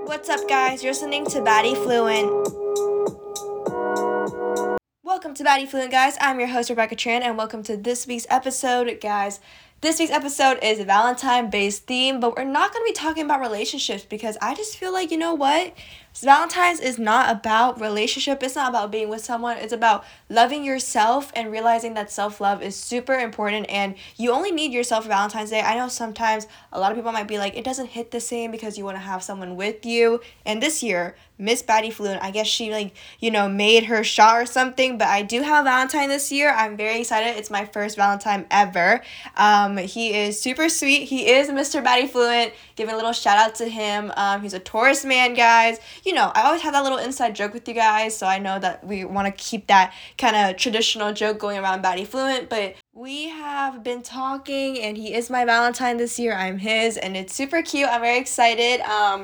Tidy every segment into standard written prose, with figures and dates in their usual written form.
What's up, guys? You're listening to Baddie Fluent. Welcome to Baddie Fluent, guys. I'm your host, Rebecca Tran, and welcome to this week's episode, guys. This week's episode is a Valentine-based theme, but we're not going to be talking about relationships because I just feel like, you know what? Valentine's is not about relationship. It's not about being with someone. It's about loving yourself and realizing that self-love is super important and you only need yourself for Valentine's Day. I know sometimes a lot of people might be like, it doesn't hit the same because you want to have someone with you. And this year, Miss Baddie Fluent, I guess she made her shot or something, but I do have a Valentine this year. I'm very excited. It's my first Valentine ever. He is super sweet. He is Mr. Baddie Fluent. Giving a little shout out to him. He's a Taurus man, guys. You know, I always have that little inside joke with you guys, so I know that we want to keep that kind of traditional joke going around Baddie Fluent, but we have been talking, and he is my Valentine this year. I'm his, and it's super cute. I'm very excited.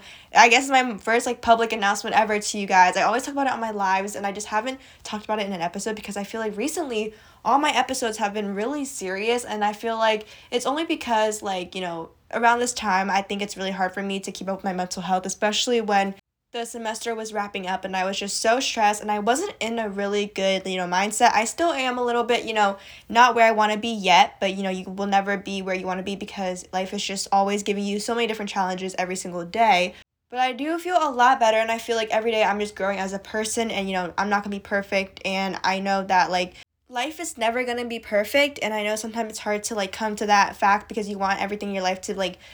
I guess it's my first public announcement ever to you guys. I always talk about it on my lives, and I just haven't talked about it in an episode because I feel like recently all my episodes have been really serious, and I feel like it's only because around this time I think it's really hard for me to keep up with my mental health, especially when the semester was wrapping up and I was just so stressed and I wasn't in a really good, mindset. I still am a little bit, not where I want to be yet, but, you will never be where you want to be because life is just always giving you so many different challenges every single day. But I do feel a lot better and I feel like every day I'm just growing as a person and, I'm not going to be perfect and I know that, life is never going to be perfect, and I know sometimes it's hard to, come to that fact because you want everything in your life to,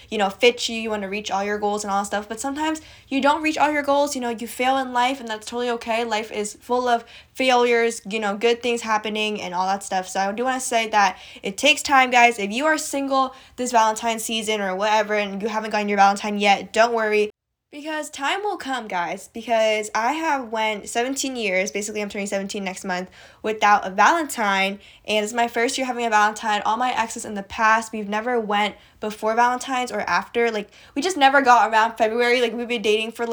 fit you want to reach all your goals and all that stuff, but sometimes you don't reach all your goals, you fail in life, and that's totally okay. Life is full of failures, good things happening and all that stuff, so I do want to say that it takes time, guys. If you are single this Valentine's season or whatever, and you haven't gotten your Valentine yet, don't worry. Because time will come, guys, because I have went 17 years, basically I'm turning 17 next month, without a Valentine, and it's my first year having a Valentine. All my exes in the past, we've never went before Valentine's or after, we just never got around February, we've been dating for,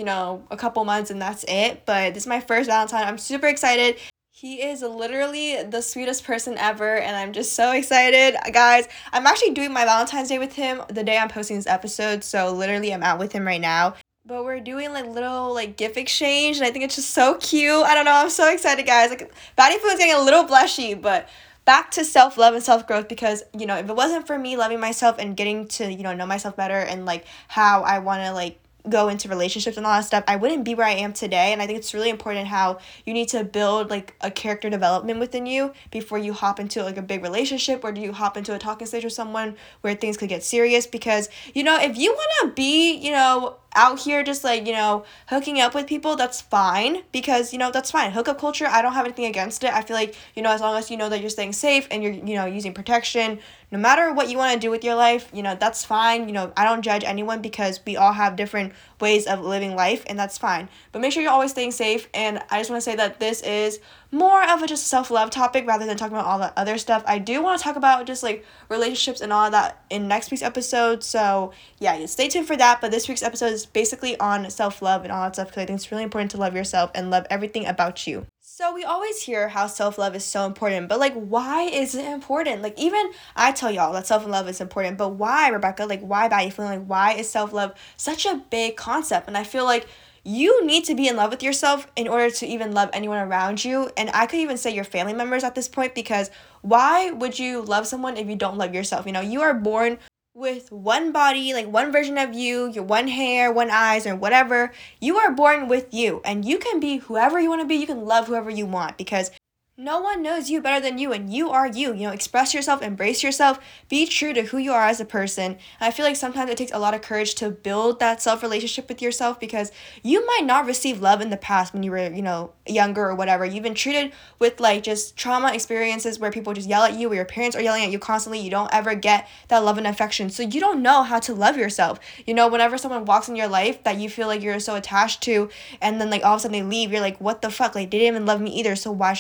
a couple months, and that's it, but this is my first Valentine. I'm super excited. He is literally the sweetest person ever, and I'm just so excited. Guys, I'm actually doing my Valentine's Day with him the day I'm posting this episode, so literally I'm out with him right now. But we're doing, little, gift exchange, and I think it's just so cute. I don't know, I'm so excited, guys. Baddie Fluent's getting a little blushy, but back to self-love and self-growth because, if it wasn't for me loving myself and getting to, know myself better and, how I want to, go into relationships and all that stuff, I wouldn't be where I am today. And I think it's really important how you need to build a character development within you before you hop into a big relationship or do you hop into a talking stage with someone where things could get serious, because if you want to be out here just hooking up with people, that's fine, because that's fine. Hookup culture, I don't have anything against it. I feel like as long as that you're staying safe and you're using protection, no matter what you want to do with your life, that's fine. I don't judge anyone because we all have different ways of living life, and that's fine. But make sure you're always staying safe. And I just want to say that this is more of a just self-love topic rather than talking about all the other stuff. I do want to talk about just relationships and all of that in next week's episode. So yeah, stay tuned for that. But this week's episode is basically on self-love and all that stuff because I think it's really important to love yourself and love everything about you. So we always hear how self-love is so important, but why is it important? Even I tell y'all that self-love is important, but why, Rebecca? Why Baddie Fluent? Why is self-love such a big concept? And I feel like you need to be in love with yourself in order to even love anyone around you. And I could even say your family members at this point, because why would you love someone if you don't love yourself? You are born with one body, one version of you, your one hair, one eyes, or whatever. You are born with you, and you can be whoever you want to be. You can love whoever you want because no one knows you better than you, and you are you. Express yourself, embrace yourself, be true to who you are as a person. And I feel like sometimes it takes a lot of courage to build that self-relationship with yourself because you might not receive love in the past when you were, younger or whatever. You've been treated with, just trauma experiences where people just yell at you, where your parents are yelling at you constantly. You don't ever get that love and affection. So you don't know how to love yourself. Whenever someone walks in your life that you feel like you're so attached to, and then, all of a sudden they leave, you're like, what the fuck? They didn't even love me either, so why should I love myself?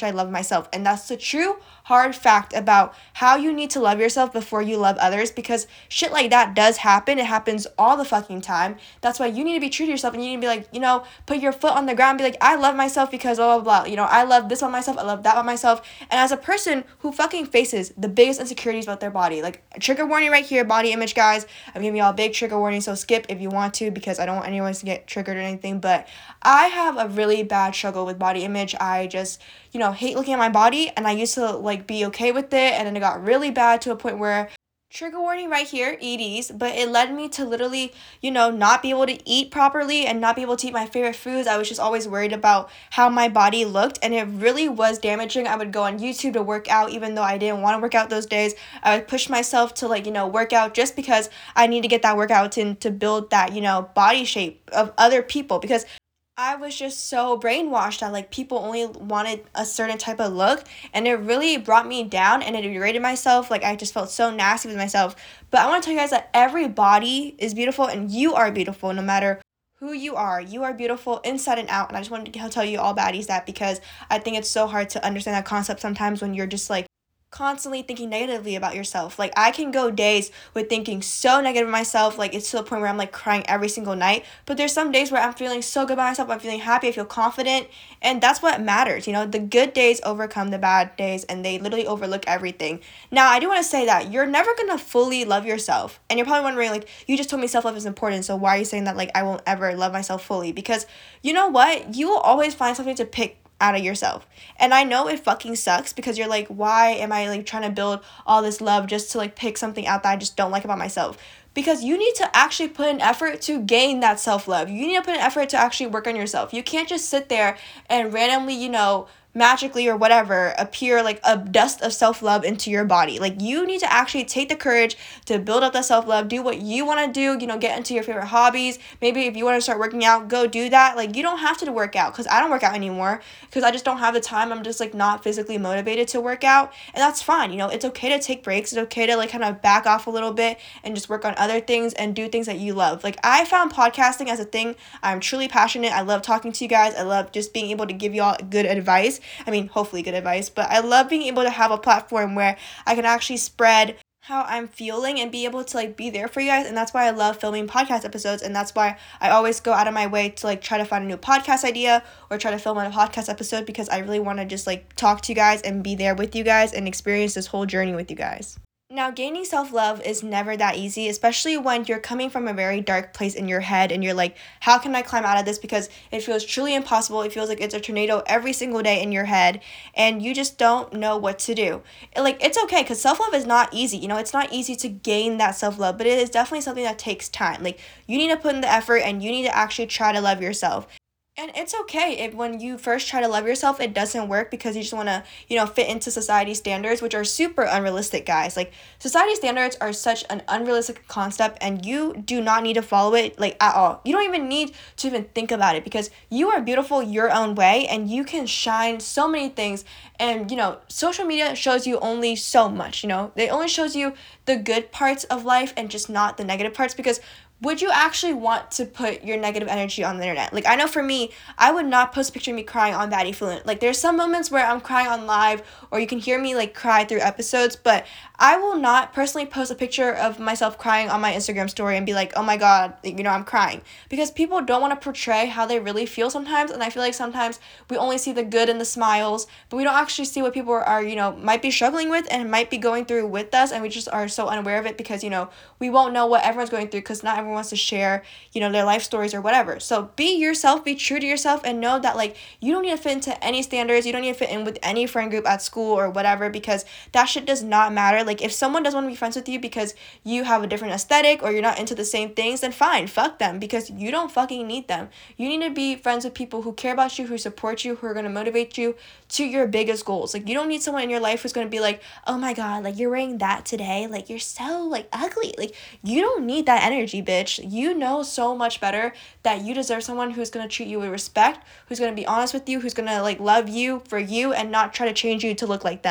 myself. And that's the true hard fact about how you need to love yourself before you love others, because shit like that does happen. It happens all the fucking time. That's why you need to be true to yourself, and you need to be like, put your foot on the ground and be like, I love myself because blah, blah, blah. I love this about myself. I love that about myself. And as a person who fucking faces the biggest insecurities about their body, like, trigger warning right here, body image, guys. I'm giving y'all a big trigger warning, so skip if you want to, because I don't want anyone to get triggered or anything. But I have a really bad struggle with body image. I just, hate looking at my body, and I used to, like, be okay with it, and then it got really bad to a point where, trigger warning right here, EDs, but it led me to literally, not be able to eat properly and not be able to eat my favorite foods. I was just always worried about how my body looked, and it really was damaging. I would go on YouTube to work out even though I didn't want to work out those days. I would push myself to, like, work out just because I need to get that workout in to build that, body shape of other people, because I was just so brainwashed that, like, people only wanted a certain type of look, and it really brought me down, and it degraded myself. Like, I just felt so nasty with myself. But I want to tell you guys that every body is beautiful, and you are beautiful no matter who you are. You are beautiful inside and out, and I just wanted to tell you all baddies that, because I think it's so hard to understand that concept sometimes when you're just, like, constantly thinking negatively about yourself. Like, I can go days with thinking so negative of myself, like, it's to the point where I'm, like, crying every single night. But there's some days where I'm feeling so good about myself, I'm feeling happy, I feel confident, and that's what matters. The good days overcome the bad days, and they literally overlook everything. Now, I do want to say that you're never gonna fully love yourself, and you're probably wondering, like, you just told me self-love is important, so why are you saying that, like, I won't ever love myself fully? Because you know what, you will always find something to pick out of yourself. And I know it fucking sucks, because you're like, why am I, like, trying to build all this love just to, like, pick something out that I just don't like about myself? Because you need to actually put an effort to gain that self-love. You need to put an effort to actually work on yourself. You can't just sit there and randomly, magically or whatever appear like a dust of self-love into your body. Like, you need to actually take the courage to build up that self-love, do what you want to do, get into your favorite hobbies. Maybe if you want to start working out, go do that. Like, you don't have to work out, because I don't work out anymore because I just don't have the time. I'm just, like, not physically motivated to work out, and that's fine. It's okay to take breaks. It's okay to, like, kind of back off a little bit and just work on other things and do things that you love. Like, I found podcasting as a thing I'm truly passionate. I love talking to you guys. I love just being able to give y'all good advice. I mean, hopefully good advice, but I love being able to have a platform where I can actually spread how I'm feeling and be able to, like, be there for you guys. And that's why I love filming podcast episodes, and that's why I always go out of my way to, like, try to find a new podcast idea or try to film on a podcast episode, because I really want to just, like, talk to you guys and be there with you guys and experience this whole journey with you guys. Now, gaining self-love is never that easy, especially when you're coming from a very dark place in your head and you're like, how can I climb out of this? Because it feels truly impossible. It feels like it's a tornado every single day in your head, and you just don't know what to do. It's okay, because self-love is not easy. It's not easy to gain that self-love, but it is definitely something that takes time. Like, you need to put in the effort, and you need to actually try to love yourself. And it's okay if when you first try to love yourself, it doesn't work, because you just want to, fit into society's standards, which are super unrealistic, guys. Like, society standards are such an unrealistic concept, and you do not need to follow it, like, at all. You don't even need to even think about it, because you are beautiful your own way, and you can shine so many things. And, social media shows you only so much, It only shows you the good parts of life and just not the negative parts, because would you actually want to put your negative energy on the internet? Like, I know for me, I would not post a picture of me crying on Baddie Fluent. Like, there's some moments where I'm crying on live, or you can hear me, like, cry through episodes, but I will not personally post a picture of myself crying on my Instagram story and be like, oh my god, I'm crying. Because people don't want to portray how they really feel sometimes, and I feel like sometimes we only see the good and the smiles, but we don't actually see what people are, might be struggling with and might be going through with us, and we just are so unaware of it, because, we won't know what everyone's going through, because not everyone wants to share, their life stories or whatever. So be yourself, be true to yourself, and know that, like, you don't need to fit into any standards. You don't need to fit in with any friend group at school or whatever, because that shit does not matter. Like, if someone doesn't want to be friends with you because you have a different aesthetic or you're not into the same things, then fine, fuck them, because you don't fucking need them. You need to be friends with people who care about you, who support you, who are going to motivate you to your biggest goals. Like, you don't need someone in your life who's going to be like, oh my god, like, you're wearing that today, like, you're so, like, ugly. Like, you don't need that energy, bitch. You know so much better that you deserve someone who's going to treat you with respect, who's going to be honest with you, who's going to, like, love you for you and not try to change you to look like them.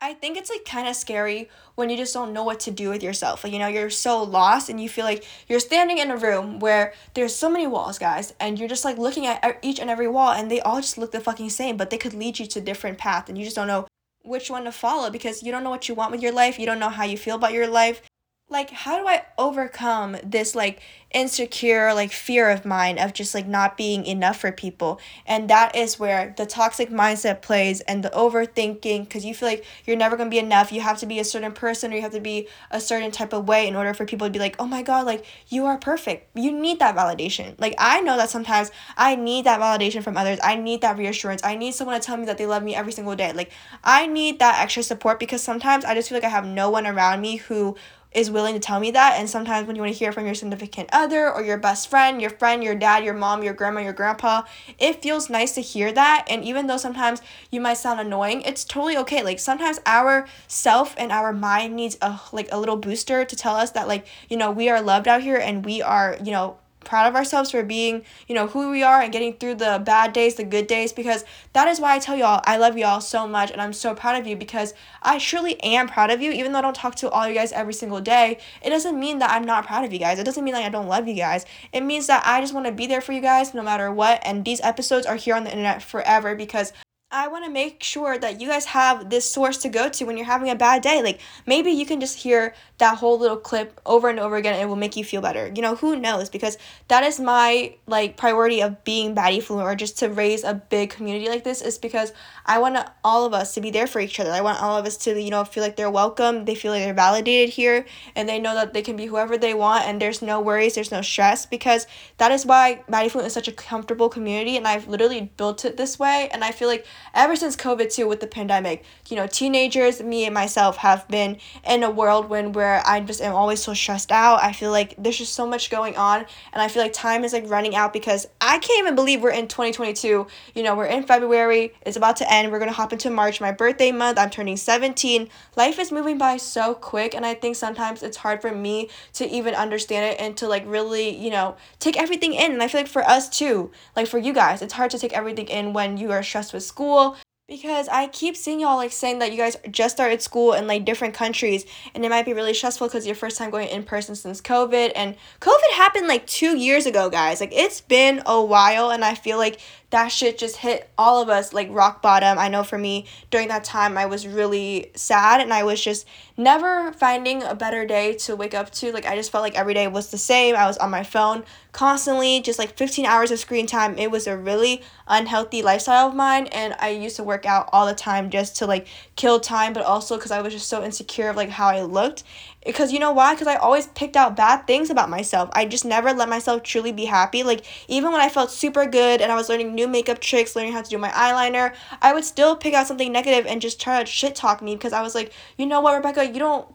I think it's like kind of scary when you just don't know what to do with yourself. Like, you're so lost and you feel like you're standing in a room where there's so many walls, guys, and you're just like looking at each and every wall and they all just look the fucking same, but they could lead you to different paths and you just don't know which one to follow because you don't know what you want with your life. You don't know how you feel about your life. Like, how do I overcome this like insecure like fear of mine of just like not being enough for people? And that is where the toxic mindset plays and the overthinking, because you feel like you're never going to be enough. You have to be a certain person or you have to be a certain type of way in order for people to be like, oh my god, like you are perfect. You need that validation. Like, I know that sometimes I need that validation from others. I need that reassurance. I need someone to tell me that they love me every single day. Like, I need that extra support because sometimes I just feel like I have no one around me who is willing to tell me that. And sometimes when you want to hear from your significant other or your best friend, your dad, your mom, your grandma, your grandpa, it feels nice to hear that. And even though sometimes you might sound annoying, it's totally okay. Like, sometimes our self and our mind needs a little booster to tell us that, like, we are loved out here and we are, proud of ourselves for being, who we are and getting through the bad days, the good days, because that is why I tell y'all I love y'all so much and I'm so proud of you, because I truly am proud of you. Even though I don't talk to all you guys every single day, it doesn't mean that I'm not proud of you guys. It doesn't mean that I don't love you guys. It means that I just want to be there for you guys no matter what, and these episodes are here on the internet forever because I want to make sure that you guys have this source to go to when you're having a bad day. Like, maybe you can just hear that whole little clip over and over again and it will make you feel better. Who knows? Because that is my, like, priority of being baddie fluent, or just to raise a big community like this, is because I want all of us to be there for each other. I want all of us to, feel like they're welcome, they feel like they're validated here, and they know that they can be whoever they want and there's no worries, there's no stress, because that is why baddie fluent is such a comfortable community and I've literally built it this way. And I feel like ever since COVID too, with the pandemic, teenagers, me and myself, have been in a whirlwind where I just am always so stressed out. I feel like there's just so much going on and I feel like time is like running out because I can't even believe we're in 2022. We're in February, it's about to end, we're gonna hop into March, my birthday month, I'm turning 17. Life is moving by so quick and I think sometimes it's hard for me to even understand it and to like really, take everything in. And I feel like for us too, like for you guys, it's hard to take everything in when you are stressed with school, because I keep seeing y'all like saying that you guys just started school in like different countries and it might be really stressful because your first time going in person since COVID. And COVID happened like 2 years ago, guys. Like, it's been a while and I feel like that shit just hit all of us like rock bottom. I know for me, during that time, I was really sad and I was just never finding a better day to wake up to. Like, I just felt like every day was the same. I was on my phone constantly, just like 15 hours of screen time. It was a really unhealthy lifestyle of mine, and I used to work out all the time just to like kill time, but also because I was just so insecure of like how I looked. Because you know why? Because I always picked out bad things about myself. I just never let myself truly be happy. Like, even when I felt super good and I was learning new makeup tricks, learning how to do my eyeliner, I would still pick out something negative and just try to shit talk me, because I was like, you know what, Rebecca,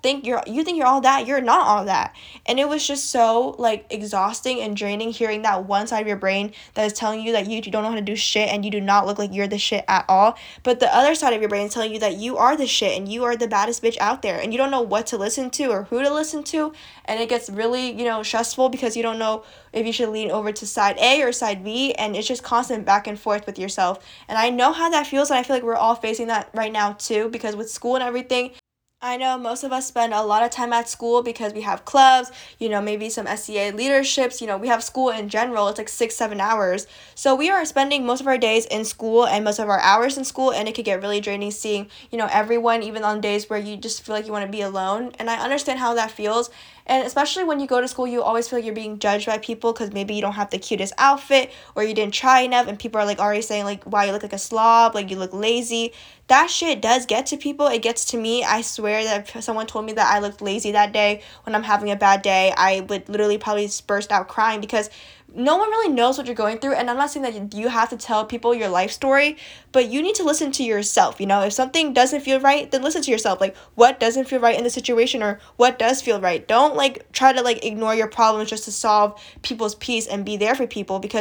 you think you're all that. You're not all that. And it was just so like exhausting and draining hearing that one side of your brain that is telling you that you don't know how to do shit and you do not look like you're the shit at all. But the other side of your brain is telling you that you are the shit and you are the baddest bitch out there, and you don't know what to listen to or who to listen to. And it gets really, stressful because you don't know if you should lean over to side A or side B, and it's just constant back and forth with yourself. And I know how that feels, and I feel like we're all facing that right now too, because with school and everything, I know most of us spend a lot of time at school because we have clubs, maybe some SCA leaderships, we have school in general. It's like 6-7 hours. So we are spending most of our days in school and most of our hours in school, and it could get really draining seeing, everyone, even on days where you just feel like you want to be alone. And I understand how that feels. And especially when you go to school, you always feel like you're being judged by people because maybe you don't have the cutest outfit or you didn't try enough, and people are like already saying like, wow, you look like a slob, like you look lazy. That shit does get to people. It gets to me. I swear that if someone told me that I looked lazy that day when I'm having a bad day, I would literally probably burst out crying, because no one really knows what you're going through. And I'm not saying that you have to tell people your life story, but you need to listen to yourself. If something doesn't feel right, then listen to yourself. Like, what doesn't feel right in the situation, or what does feel right? Don't like try to like ignore your problems just to solve people's peace and be there for people, because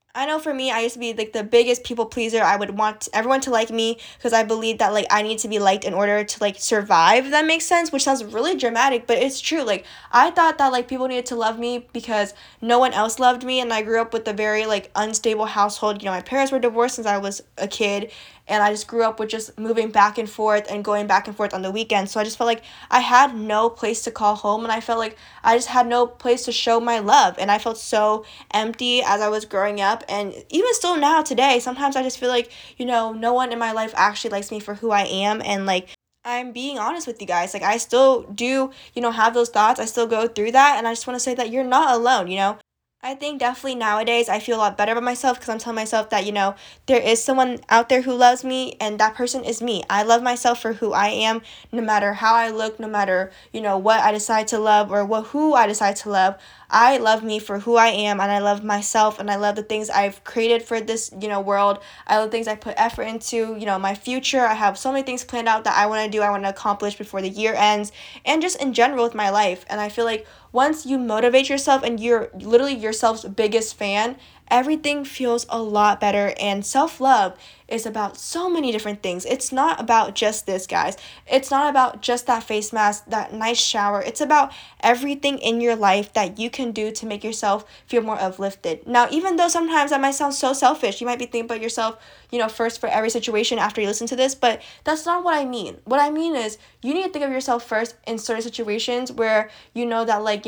I know for me, I used to be like the biggest people pleaser. I would want everyone to like me because I believe that like I need to be liked in order to like survive, if that makes sense, which sounds really dramatic, but it's true. Like I thought that like people needed to love me because no one else loved me, and I grew up with a very like unstable household. You know, my parents were divorced since I was a kid, and I just grew up with just moving back and forth and going back and forth on the weekends. So I just felt like I had no place to call home, and I felt like I just had no place to show my love, and I felt so empty as I was growing up. And even still now today, sometimes I just feel like, no one in my life actually likes me for who I am. And like, I'm being honest with you guys. Like, I still do, have those thoughts. I still go through that. And I just want to say that you're not alone. I think definitely nowadays I feel a lot better about myself because I'm telling myself that, there is someone out there who loves me, and that person is me. I love myself for who I am, no matter how I look, no matter, what I decide to love or who I decide to love. I love me for who I am, and I love myself, and I love the things I've created for this, world. I love things I put effort into, my future. I have so many things planned out that I want to do, I want to accomplish before the year ends, and just in general with my life. And I feel like once you motivate yourself and you're literally yourself's biggest fan, everything feels a lot better. And self love is about so many different things. It's not about just this, guys. It's not about just that face mask, that nice shower. It's about everything in your life that you can do to make yourself feel more uplifted. Now, even though sometimes that might sound so selfish, you might be thinking about yourself, first for every situation after you listen to this, but that's not what I mean. What I mean is you need to think of yourself first in certain situations where you know that, like,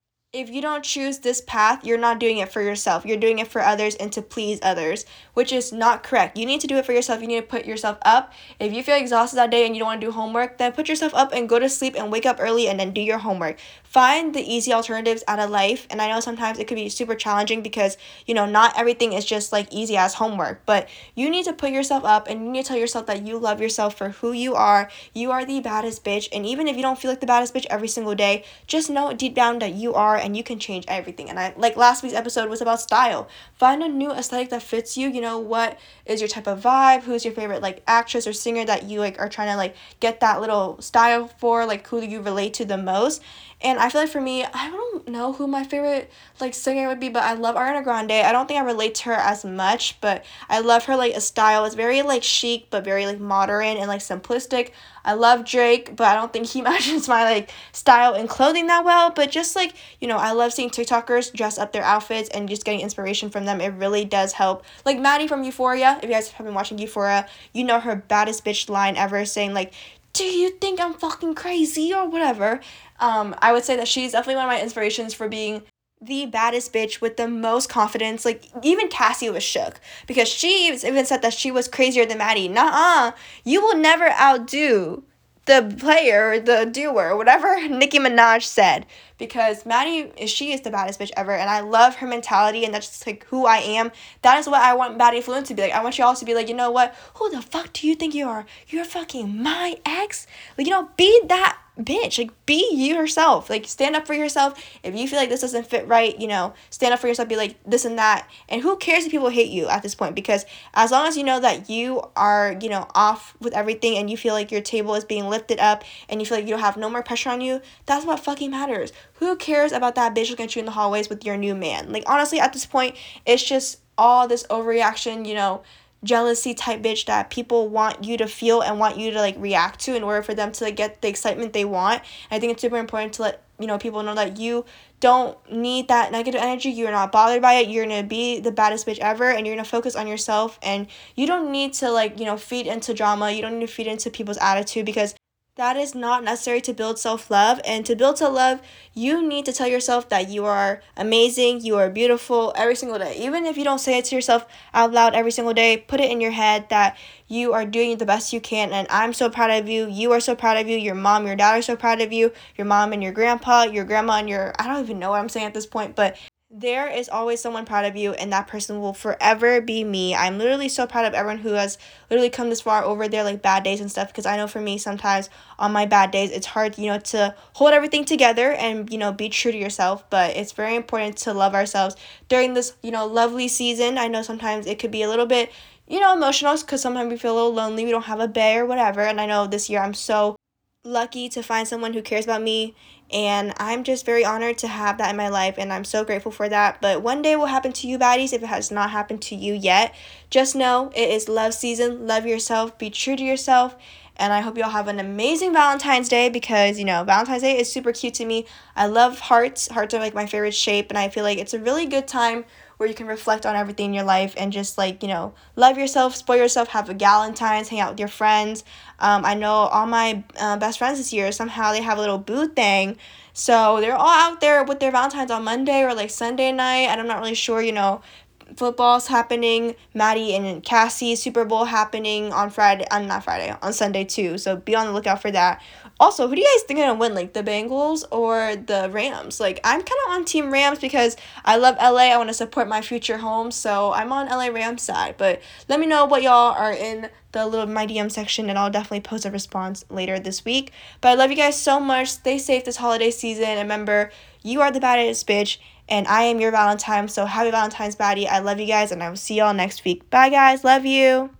if you don't choose this path, you're not doing it for yourself. You're doing it for others and to please others, which is not correct. You need to do it for yourself. You need to put yourself up. If you feel exhausted that day and you don't want to do homework, then put yourself up and go to sleep and wake up early and then do your homework. Find the easy alternatives out of life. And I know sometimes it could be super challenging because, not everything is just like easy as homework, but you need to put yourself up and you need to tell yourself that you love yourself for who you are. You are the baddest bitch. And even if you don't feel like the baddest bitch every single day, just know deep down that you are, and you can change everything. And I like last week's episode was about style. Find a new aesthetic that fits you. What is your type of vibe? Who's your favorite like actress or singer that you like are trying to like get that little style for? Like, who do you relate to the most? And I feel like for me, I don't know who my favorite like singer would be, but I love Ariana Grande. I don't think I relate to her as much, but I love her like a style. It's very like chic but very like modern and like simplistic. I love Drake, but I don't think he matches my like style and clothing that well. But just like, I love seeing TikTokers dress up their outfits and just getting inspiration from them. It really does help. Like Maddie from Euphoria, if you guys have been watching Euphoria, her baddest bitch line ever saying like, do you think I'm fucking crazy or whatever? I would say that she's definitely one of my inspirations for being the baddest bitch with the most confidence. Like, even Cassie was shook because she even said that she was crazier than Maddie. Nuh-uh. You will never outdo the player, the doer, whatever Nicki Minaj said. Because she is the baddest bitch ever, and I love her mentality, and that's just like who I am. That is what I want Baddie Fluent to be like. I want you all to be like, you know what? Who the fuck do you think you are? You're fucking my ex? Like, be that bitch. Like, be you yourself. Like, stand up for yourself. If you feel like this doesn't fit right, stand up for yourself, be like this and that. And who cares if people hate you at this point? Because as long as you know that you are, off with everything, and you feel like your table is being lifted up, and you feel like you don't have no more pressure on you, that's what fucking matters. Who cares about that bitch looking at you in the hallways with your new man? Like, honestly, at this point, it's just all this overreaction, jealousy type bitch that people want you to feel and want you to like react to in order for them to like get the excitement they want. And I think it's super important to let people know that you don't need that negative energy. You're not bothered by it. You're gonna be the baddest bitch ever, and you're gonna focus on yourself, and you don't need to like feed into drama. You don't need to feed into people's attitude, because that is not necessary to build self-love. And to build self-love, you need to tell yourself that you are amazing, you are beautiful every single day. Even if you don't say it to yourself out loud every single day, put it in your head that you are doing the best you can. And I'm so proud of you. You are so proud of you. Your mom, your dad are so proud of you. Your mom and your grandpa, your grandma, and I don't even know what I'm saying at this point, but there is always someone proud of you, and that person will forever be me. I'm literally so proud of everyone who has literally come this far over their like bad days and stuff, because I know for me sometimes on my bad days it's hard, to hold everything together and, be true to yourself. But it's very important to love ourselves during this, lovely season. I know sometimes it could be a little bit, emotional, because sometimes we feel a little lonely, we don't have a bae or whatever. And I know this year I'm so lucky to find someone who cares about me And I'm just very honored to have that in my life, and I'm so grateful for that. But one day will happen to you, baddies, if it has not happened to you yet. Just know it is love season. Love yourself. Be true to yourself. And I hope you all have an amazing Valentine's Day because, Valentine's Day is super cute to me. I love hearts. Hearts are like my favorite shape, and I feel like it's a really good time where you can reflect on everything in your life and just love yourself, spoil yourself, have a Galentine's, hang out with your friends. I know all my best friends this year, somehow they have a little boo thing. So they're all out there with their Valentine's on Monday or like Sunday night. And I'm not really sure, football's happening. Maddie and Cassie Super Bowl happening on Friday. Not Friday, on Sunday too. So be on the lookout for that. Also, who do you guys think are gonna win? Like the Bengals or the Rams? Like I'm kind of on Team Rams because I love LA. I want to support my future home, so I'm on LA Rams side. But let me know what y'all are in the little my DM section, and I'll definitely post a response later this week. But I love you guys so much. Stay safe this holiday season. And remember, you are the baddest bitch, and I am your Valentine. So happy Valentine's, baddie. I love you guys, and I will see y'all next week. Bye, guys. Love you.